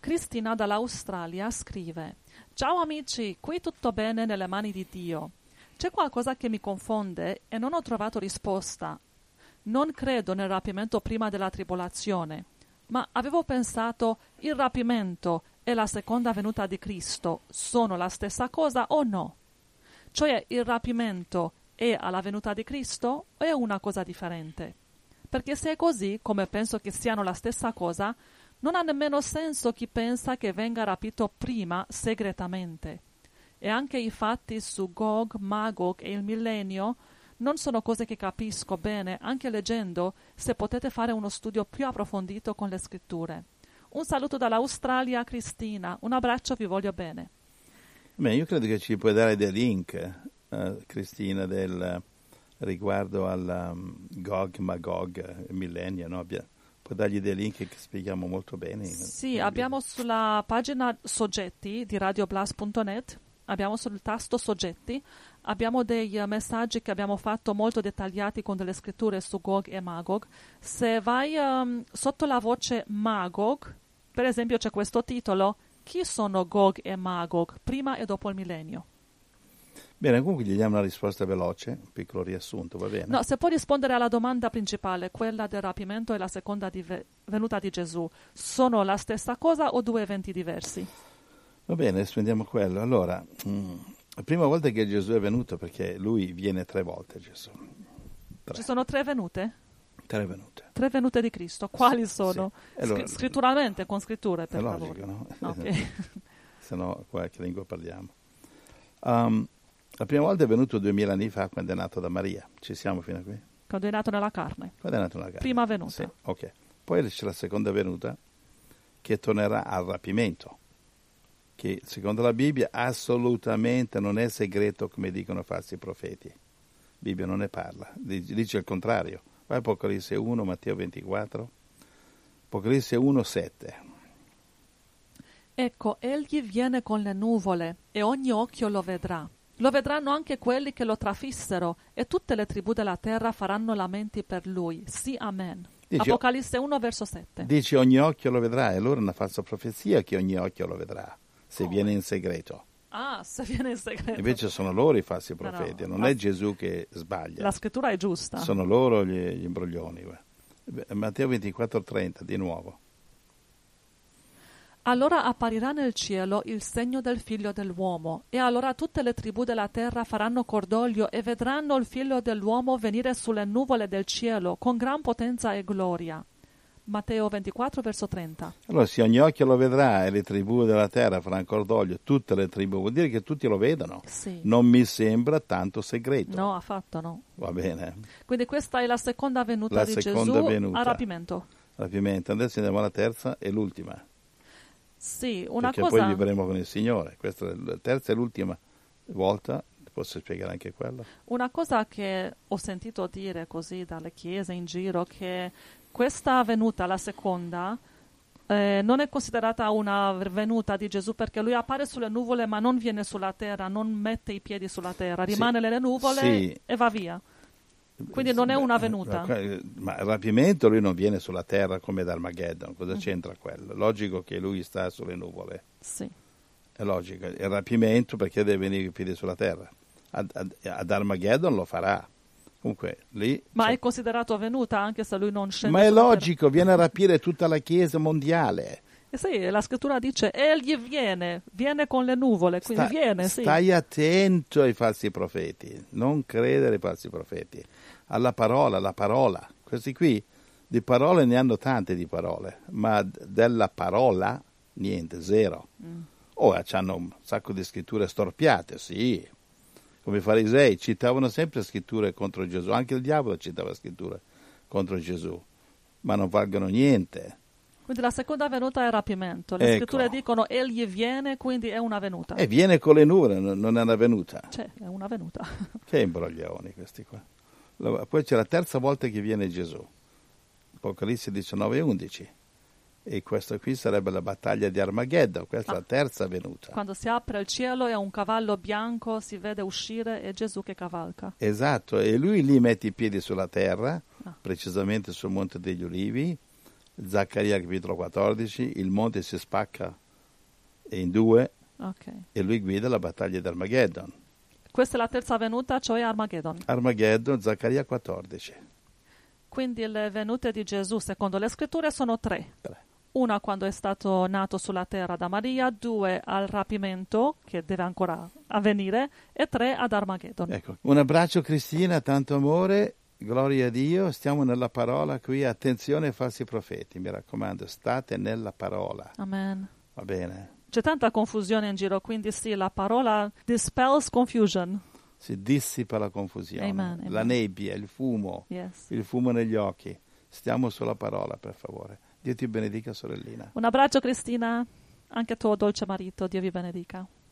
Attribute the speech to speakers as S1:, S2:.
S1: Cristina dall'Australia scrive: Ciao amici, qui tutto bene nelle mani di Dio. C'è qualcosa che mi confonde e non ho trovato risposta. Non credo nel rapimento prima della tribolazione, ma avevo pensato il rapimento e la seconda venuta di Cristo sono la stessa cosa o no? Cioè il rapimento è alla venuta di Cristo o è una cosa differente? Perché se è così, come penso che siano la stessa cosa, non ha nemmeno senso chi pensa che venga rapito prima segretamente. E anche i fatti su Gog, Magog e il millennio non sono cose che capisco bene, anche leggendo, se potete fare uno studio più approfondito con le scritture. Un saluto dall'Australia, Cristina. Un abbraccio, vi voglio bene.
S2: Beh, io credo che ci puoi dare dei link, Cristina, riguardo al Gog, Magog, millennio, no? Puoi dargli dei link che spieghiamo molto bene.
S1: Sì, abbiamo sulla pagina soggetti di radioblast.net, abbiamo sul tasto soggetti, abbiamo dei messaggi che abbiamo fatto molto dettagliati con delle scritture su Gog e Magog. Se vai sotto la voce Magog, per esempio c'è questo titolo: chi sono Gog e Magog, prima e dopo il millennio?
S2: Bene, comunque gli diamo una risposta veloce, un piccolo riassunto, va bene?
S1: No, se può rispondere alla domanda principale, quella del rapimento e la seconda venuta di Gesù, sono la stessa cosa o due eventi diversi?
S2: Va bene, rispondiamo a quello. Allora, la prima volta che Gesù è venuto, perché lui viene 3 volte, Gesù. 3.
S1: Ci sono 3 venute?
S2: 3 venute.
S1: 3 venute di Cristo, quali sono?
S2: Sì. Allora,
S1: scritturalmente, con scritture, per
S2: è
S1: favore.
S2: logico, no?
S1: Okay.
S2: Se no, che lingua parliamo? La prima volta è venuto 2000 anni fa, quando è nato da Maria. Ci siamo fino a qui?
S1: Quando è nato nella carne.
S2: Quando è nato nella carne.
S1: Prima venuta.
S2: Sì, ok. Poi c'è la seconda venuta, che tornerà al rapimento, che secondo la Bibbia assolutamente non è segreto, come dicono falsi profeti. La Bibbia non ne parla, dice il contrario. Vai Apocalisse 1, Matteo 24, Apocalisse 1, 7.
S1: Ecco, egli viene con le nuvole e ogni occhio lo vedrà. Lo vedranno anche quelli che lo trafissero e tutte le tribù della terra faranno lamenti per lui. Sì, amen.
S2: Dice,
S1: Apocalisse 1, verso 7.
S2: Dice ogni occhio lo vedrà, e allora è una falsa profezia che ogni occhio lo vedrà, se viene in segreto.
S1: Ah, se viene in segreto.
S2: Invece sono loro i falsi profeti,
S1: no,
S2: non è Gesù che sbaglia.
S1: La scrittura è giusta.
S2: Sono loro gli imbroglioni. Matteo 24, 30, di nuovo.
S1: Allora apparirà nel cielo il segno del figlio dell'uomo, e allora tutte le tribù della terra faranno cordoglio e vedranno il figlio dell'uomo venire sulle nuvole del cielo con gran potenza e gloria. Matteo 24, verso 30.
S2: Allora, se ogni occhio lo vedrà e le tribù della terra faranno cordoglio, tutte le tribù, vuol dire che tutti lo vedono.
S1: Sì.
S2: Non mi sembra tanto segreto.
S1: No, affatto no.
S2: Va bene.
S1: Quindi questa è la seconda venuta di Gesù a rapimento.
S2: Rapimento. Adesso andiamo alla terza e l'ultima.
S1: Sì, una
S2: perché
S1: cosa...
S2: poi vivremo con il Signore. Questa è la terza e l'ultima volta. Posso spiegare anche quello?
S1: Una cosa che ho sentito dire così dalle chiese in giro, che questa venuta, la seconda, non è considerata una venuta di Gesù, perché lui appare sulle nuvole ma non viene sulla terra, non mette i piedi sulla terra, rimane nelle nuvole e va via. Quindi non è una venuta.
S2: Ma il rapimento lui non viene sulla terra come ad Armageddon, cosa c'entra quello? Logico che lui sta sulle nuvole.
S1: Sì.
S2: È logico. Il rapimento perché deve venire i piedi sulla terra. Ad Armageddon lo farà. Comunque lì.
S1: Ma è considerato venuta anche se lui non scende.
S2: Ma è logico, viene a rapire tutta la Chiesa mondiale.
S1: Sì, la scrittura dice egli viene con le nuvole, quindi viene, sì.
S2: Stai attento ai falsi profeti, non credere ai falsi profeti. Alla parola. Questi qui di parole ne hanno tante di parole, ma della parola niente, zero. Hanno un sacco di scritture storpiate, sì. Come i farisei citavano sempre scritture contro Gesù, anche il diavolo citava scritture contro Gesù, ma non valgono niente.
S1: Quindi la seconda venuta è rapimento. Le scritture dicono egli viene, quindi è una venuta.
S2: E viene con le nuvole, non è una venuta.
S1: È una venuta.
S2: Che imbroglioni questi qua. Poi c'è la terza volta che viene Gesù, Apocalisse 19 e 11. E questa qui sarebbe la battaglia di Armageddon, questa è la terza venuta.
S1: Quando si apre il cielo e un cavallo bianco si vede uscire e Gesù che cavalca.
S2: Esatto, e lui lì mette i piedi sulla terra, precisamente sul Monte degli Ulivi, Zaccaria capitolo 14, il monte si spacca in due
S1: Ok.
S2: e lui guida la battaglia di Armageddon.
S1: Questa è la terza venuta, cioè Armageddon.
S2: Armageddon, Zaccaria 14.
S1: Quindi le venute di Gesù, secondo le scritture, sono 3.
S2: 3.
S1: Una quando è stato nato sulla terra da Maria, 2 al rapimento, che deve ancora avvenire, e 3 ad Armageddon.
S2: Ecco, un abbraccio Cristina, tanto amore, gloria a Dio, stiamo nella parola qui, attenzione ai falsi profeti, mi raccomando, state nella parola,
S1: Amen.
S2: va bene?
S1: C'è tanta confusione in giro, quindi sì, la parola dispels confusion.
S2: Si dissipa la confusione,
S1: Amen,
S2: la
S1: amen.
S2: nebbia, il fumo negli occhi, stiamo sulla parola per favore. Dio ti benedica, sorellina.
S1: Un abbraccio Cristina, anche tuo dolce marito, Dio vi benedica.